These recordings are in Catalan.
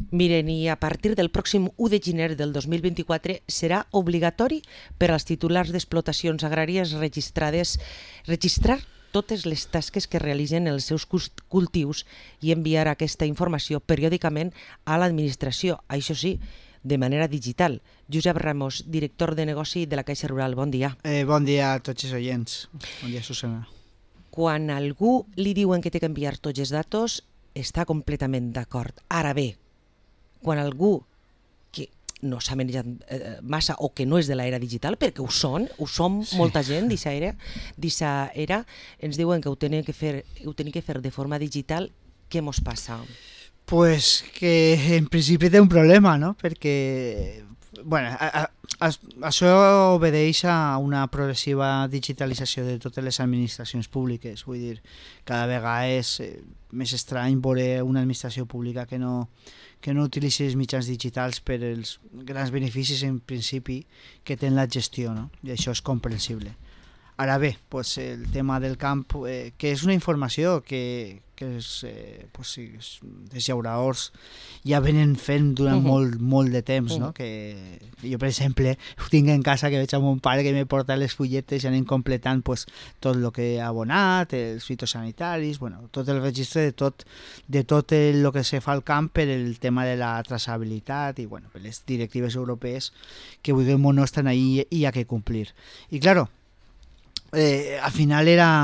Miren, i a partir del pròxim 1 de gener del 2024 serà obligatori per als titulars d'explotacions agràries registrar totes les tasques que realitzen els seus cultius i enviar aquesta informació periòdicament a l'administració, això sí, de manera digital. Josep Ramos, director de negoci de la Caixa Rural, bon dia. Bon dia a tots els oients. Bon dia, Susana. Quan algú li diuen que té que enviar tots els datos, està completament d'acord. Ara bé, quan algú que no s'ha manejat massa o que no és de l'era digital, perquè ho som sí. Molta gent d'eixa era, ens diuen que ho tenim que fer de forma digital, què mos passa? Pues que en principi té un problema, no? Perquè bueno, això obedeix a una progressiva digitalització de totes les administracions públiques. Vull dir, cada vegada és més estrany veure una administració pública que no utilitzi els mitjans digitals per als grans beneficis en principi que té la gestió, no? I això és comprensible. Ara bé, pues, el tema del camp, que és una informació que els llauradors ja venen fent durant molt de temps, no? Que jo, per exemple, ho tinc en casa, que veig a mon pare que me porta les fulletes i anem completant pues, tot el que ha abonat, els fitosanitaris, bueno, tot el registre de tot el que se fa al camp per el tema de la traçabilitat i bueno, per les directives europees que vulguem o no estan ahí i hi ha que complir. I claro, al final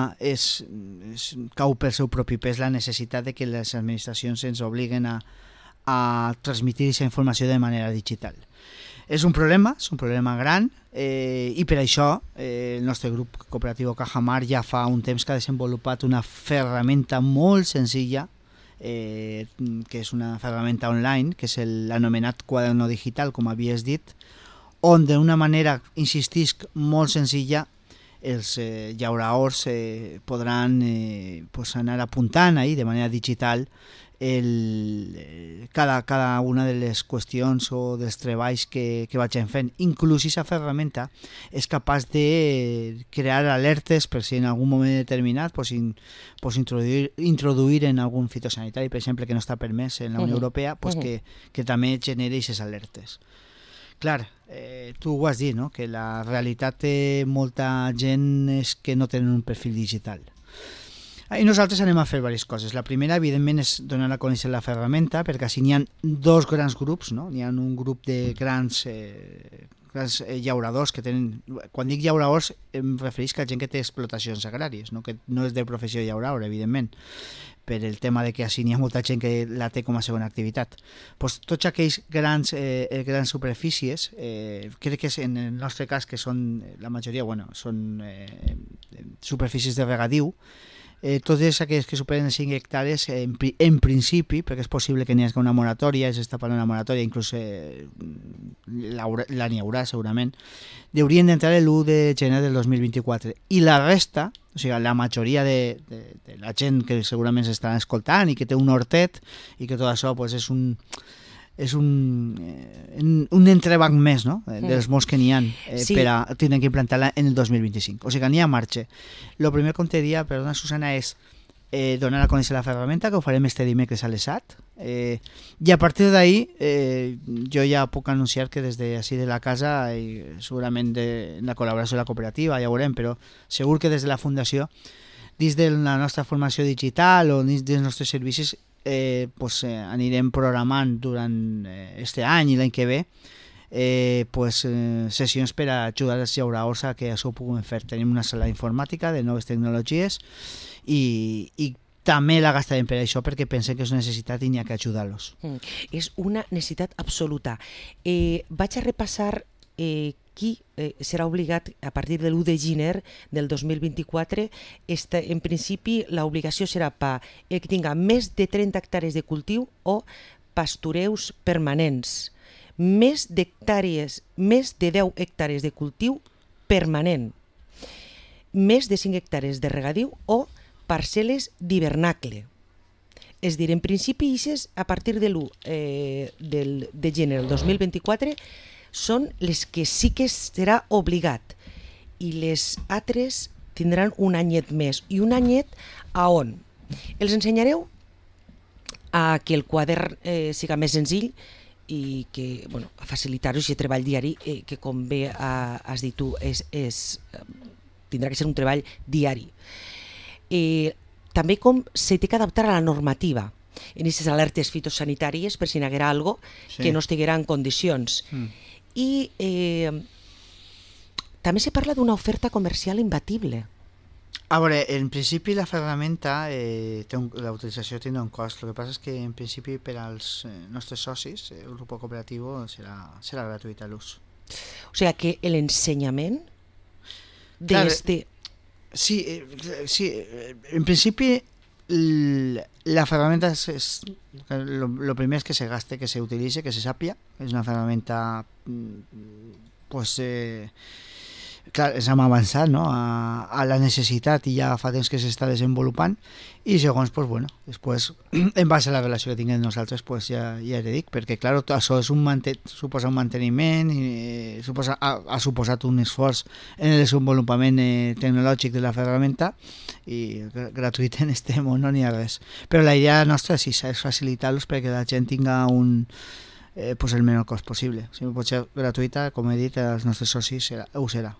cau per seu propi pes la necessitat de que les administracions ens obliguen a transmitir aquesta informació de manera digital. És un problema gran i per això el nostre grup cooperatiu Cajamar ja fa un temps que ha desenvolupat una ferramenta molt senzilla que és una ferramenta online, que és l'anomenat quaderno digital, com havies dit, on d'una manera, insistisc, molt senzilla, els llauradors podran anar apuntant ahí de manera digital cada una de les qüestions o dels treballs que vagin fent. Inclús aquesta ferramenta és capaç de crear alertes per si en algun moment determinat introduir en algun fitosanitari, per exemple, que no està permès en la Unió Europea, que també generi aquestes alertes. Clar, tu ho has dit, no? Que la realitat té molta gent és que no tenen un perfil digital. I nosaltres anem a fer diverses coses. La primera, evidentment, és donar a conèixer la ferramenta, perquè així n'hi ha dos grans grups, no? N'hi ha un grup de grans llauradors que tenen... Quan dic llauradors em refereix a gent que té explotacions agràries, no? Que no és de professió llauradora, evidentment, per el tema de que així n'hi ha molta gent que la té com a segona activitat. Pues, tots aquells grans superfícies, crec que en el nostre cas, que són la majoria, són superfícies de regadiu, totes aquelles que superen 5 hectàrees, en principi, perquè és possible que n'hi hagi una moratòria, s'està parlant d'una moratòria, inclús la n'hi haurà segurament, haurien d'entrar l'1 de gener del 2024. I la resta, o sigui, la majoria de la gent que segurament s'estan escoltant i que té un hortet i que tot això pues, és un entrebanc més, no? Dels molts que n'hi ha per a tindre que implantar-la en el 2025. O sigui que n'hi ha marxa. El primer que te diria, perdona Susana, és donar a conèixer la ferramenta, que ho farem este dimecres a les 7. I a partir d'ahí jo ja puc anunciar que des d'ací de la casa i segurament en la col·laboració de la cooperativa ja ho veurem, però segur que des de la fundació, dins de la nostra formació digital o dins dels nostres servicis anirem programant durant este any i l'any que ve sessions per a ajudar els llauradors a que això ho puguin fer. Tenim una sala informàtica de noves tecnologies i també la gastarem per això, perquè pensem que és una necessitat i n'hi ha que ajudar-los. És una necessitat absoluta. Vaig a repassar qui serà obligat a partir de l'1 de gener del 2024. En principi, l'obligació serà per el que tinga més de 30 hectàrees de cultiu o pastureus permanents. Més de 10 hectàrees de cultiu permanent. Més de 5 hectàrees de regadiu o parcel·les d'hivernacle. És a dir, en principi, a partir de l'1 de gener del 2024, són les que sí que serà obligat i les altres tindran un anyet més. I un anyet a on? Els ensenyareu a que el quadern siga més senzill i que, bueno, a facilitar-ho aquest treball diari, que com bé has dit tu, tindrà que ser un treball diari. També com se té que adaptar a la normativa en aquestes alertes fitosanitàries per si n'haguera algo que no estiguera en condicions. I també se parla d'una oferta comercial imbatible. A veure, en principi la ferramenta, la utilització tindrà un cost. El que passa és que en principi per als nostres socis, el grup cooperatiu serà gratuït a l'ús. O sigui que l'ensenyament Sí, en principi la ferramenta lo primer és que se gaste, que se utilitze, que se sàpia. És una ferramenta clar, és hem avançat, no? a la necessitat i ja fa temps que s'està desenvolupant i segons, després en base a la relació que tinguem nosaltres ja he dic, perquè clar, això suposa un manteniment i ha suposat un esforç en el desenvolupament tecnològic de la ferramenta i gratuït en este món no n'hi ha res, però la idea nostra és facilitar-los perquè la gent tinga el menor cost possible. Si pot ser gratuïta, com he dit, als nostres socis ho serà.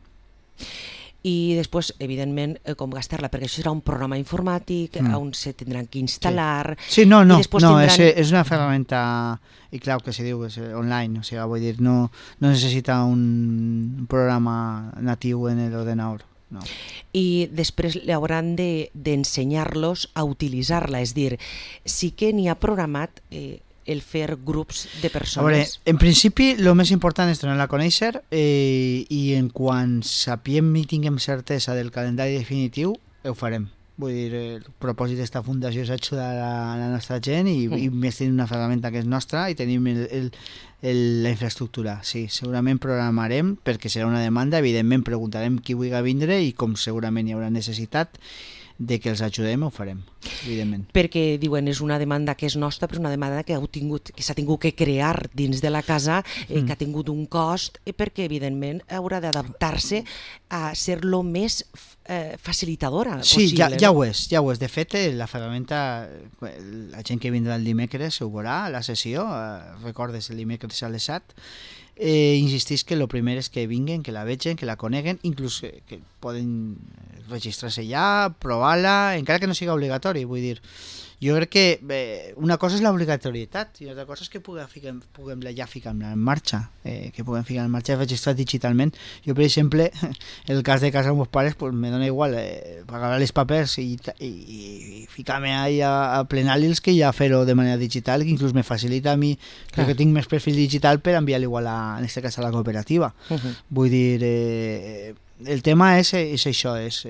I després, evidentment, com gastar-la, perquè això serà un programa informàtic on se tindran que instal·lar... Sí, no, és una ferramenta, i clar que se diu, és online, o sigui, vull dir, no necessita un programa natiu en l'ordenador. No. I després hauran d'ensenyar-los a utilitzar-la, és dir, sí que n'hi ha programat el fer grups de persones. A veure, en principi el més important és donar-la a conèixer i en quan sapiem i tinguem certesa del calendari definitiu ho farem. Vull dir, el propòsit d'esta fundació és ajudar a la nostra gent i més tenim una ferramenta que és nostra i tenim la infraestructura. Sí, segurament programarem perquè serà una demanda, evidentment preguntarem qui vulgui vindre i com segurament hi haurà necessitat de que els ajudem, ho farem, evidentment. Perquè, diuen, és una demanda que és nostra, però és una demanda que s'ha tingut que crear dins de la casa, que ha tingut un cost, perquè, evidentment, haurà d'adaptar-se a ser lo més facilitadora possible. Sí, ja ho és. De fet, la ferramenta, la gent que vindrà el dimecres ho veurà, la sessió, recordes, el dimecres a les 7, insistís que el primer és que vinguen, que la vegin, que la coneguen, inclús que poden registrar-se ja, provar-la, encara que no siga obligatori, vull dir. Jo crec que una cosa és l'obligatorietat i una altra cosa és que puguem ja ficar-la en marxa, que puguem ficar en marxa registrat digitalment. Jo, per exemple, en el cas de casa amb els pares, pues me dona igual pagar els papers i ficar-me a plenar-los que ja fer-ho de manera digital, que inclús me facilita a mi, crec que tinc més perfil digital per enviar-lo igual, en aquest cas, a la cooperativa. Vull dir, el tema és això, és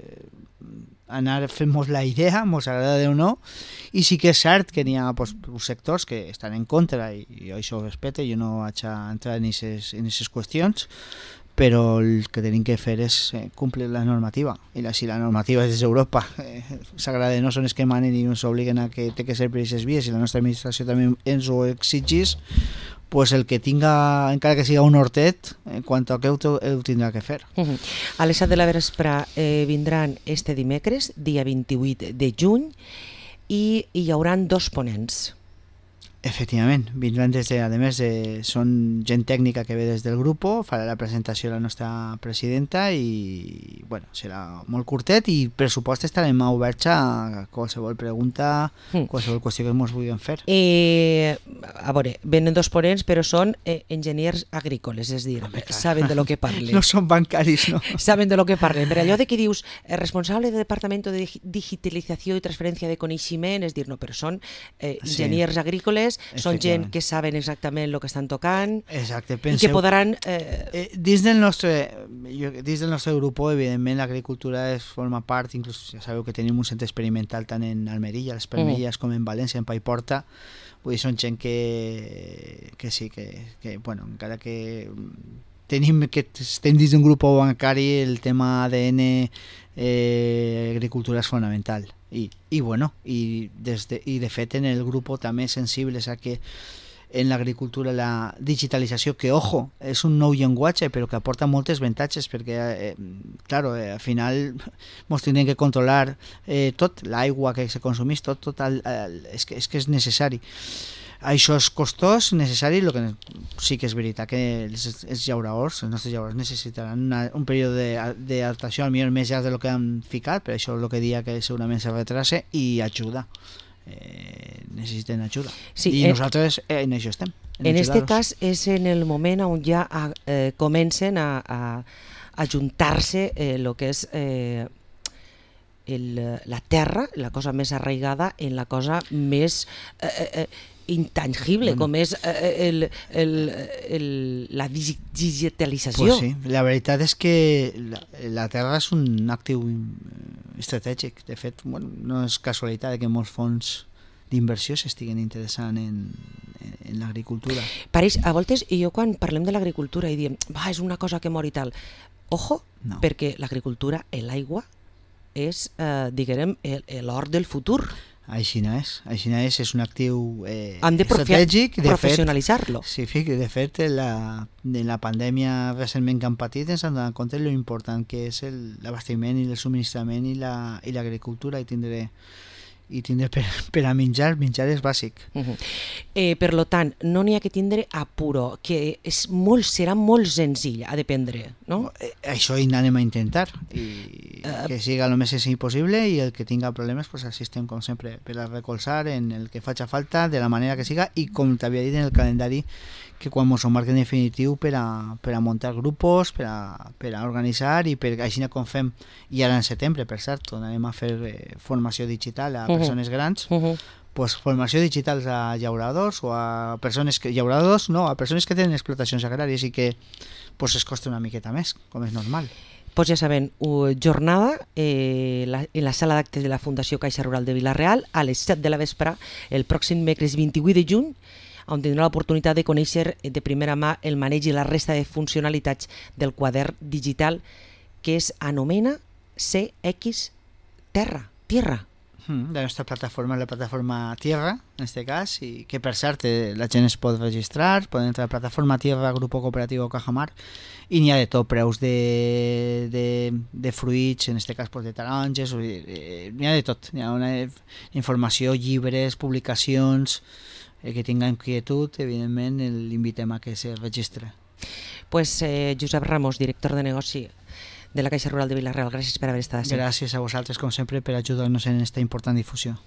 anar fent-nos la idea, mos agrada o no, i sí que és cert que n'hi ha sectors que estan en contra i jo això ho respecte, jo no vaig a entrar en aquestes qüestions, però el que tenim que fer és complir la normativa, i si la normativa és d'Europa, s'agrada no són els que manen i ens obliguen a que té que ser per aquestes vies i la nostra administració també ens ho exigís, pues el que tinga, encara que siga un hortet, en quant a què ho tindrà que fer. A les 7 de la vespre vindran este dimecres, dia 28 de juny, i hi haurà 2 ponents. Efectivament, vindran a més, són gent tècnica que ve des del grup, farà la presentació la nostra presidenta i serà molt curtet i per supost estarem oberts a qualsevol pregunta, qualsevol qüestió que ens vulguin fer. A veure, venen 2 ponents però són enginyers agrícoles, és dir, saben de lo que parlen. No són bancaris, no? Saben de lo que parlen. Per allò de que dius responsable del Departamento de Digitalització i Transferència de Coneixement, és dir, no, però són enginyers agrícoles, són gent que saben exactament el que estan tocant. Exacte, i que podran... Dins del nostre grup, evidentment, l'agricultura forma part, inclús ja sabeu que tenim un centre experimental tant en Almeria, les Permelles, com en València, en Paiporta. Vull dir, són gent que sí, que encara que estem dins d'un grup bancari, el tema ADN agricultura és fonamental. I de fet en el grup també sensibles a que en l'agricultura la digitalització, que, ojo, és un nou llenguatge, però que aporta moltes avantatges, perquè, claro, al final ens tindrem que controlar tot, l'aigua que se consumís, tot és que és necessari. Això és costós, necessari, el que sí que és veritat que els llauradors, els nostres llauradors necessitaran un període d'adaptació al millor més llarg del que han ficat, per això és el que dia que segurament se retrasa, i ajuda. Necessiten ajuda. Sí, i nosaltres en això estem. En aquest cas és en el moment on ja comencen a juntar-se el que és la terra, la cosa més arraigada, en la cosa més intangible, com és la digitalització. Pues sí, la veritat és que la terra és un actiu estratègic. De fet, no és casualitat que molts fons d'inversió s'estiguen interessant en l'agricultura. Pareix, a voltes, i jo quan parlem de l'agricultura i diem, és una cosa que mor i tal, ojo, no. Perquè l'agricultura, l'aigua, és, diguem, l'or del futur. Així no és un actiu han de estratègic. Professionalitzar-lo. Sí, de fet, en la pandèmia recentment que han patit ens han donat compte de l'important que és l'abastiment i el subministrament i l'agricultura, i tindre per a menjar és bàsic. Per tant, no n'hi ha que tindre apuro, que serà molt senzill a dependre, no? Això hi anem a intentar, i que siga el més senzill possible, i el que tinga problemes, pues assistem com sempre per a recolzar en el que faci falta, de la manera que siga, i com t'havia dit en el calendari, que quan ens ho marquen definitiu per a muntar grupos, per a organitzar, i per així com fem, i ara en setembre, per cert, anem a fer formació digital a persones grans, pues formació digital a llauradors, o a persones que a persones que tenen explotacions agràries i que pues es costa una miqueta més, com és normal. Pues ja saben, jornada en la sala d'actes de la Fundació Caixa Rural de Vila-real a les 7 de la vespre, el pròxim dimecres 28 de juny, on tindrà l'oportunitat de conèixer de primera mà el maneig i la resta de funcionalitats del quadern digital que es anomena CX Terra. La nostra plataforma és la plataforma Tierra, en aquest cas, i que per cert la gent es pot registrar, poden entrar a la plataforma Tierra, Grupo Cooperativo Cajamar, i n'hi ha de tot, preus de fruits, en aquest cas de taronges, n'hi ha de tot, n'hi ha una informació, llibres, publicacions, que tinga inquietud, evidentment l'invitem a que se registre. Pues Josep Ramos, director de negoci de la Caixa Rural de Vila-real, gràcies per haver estat així. Gràcies a vosaltres, com sempre, per ajudar-nos en aquesta important difusió.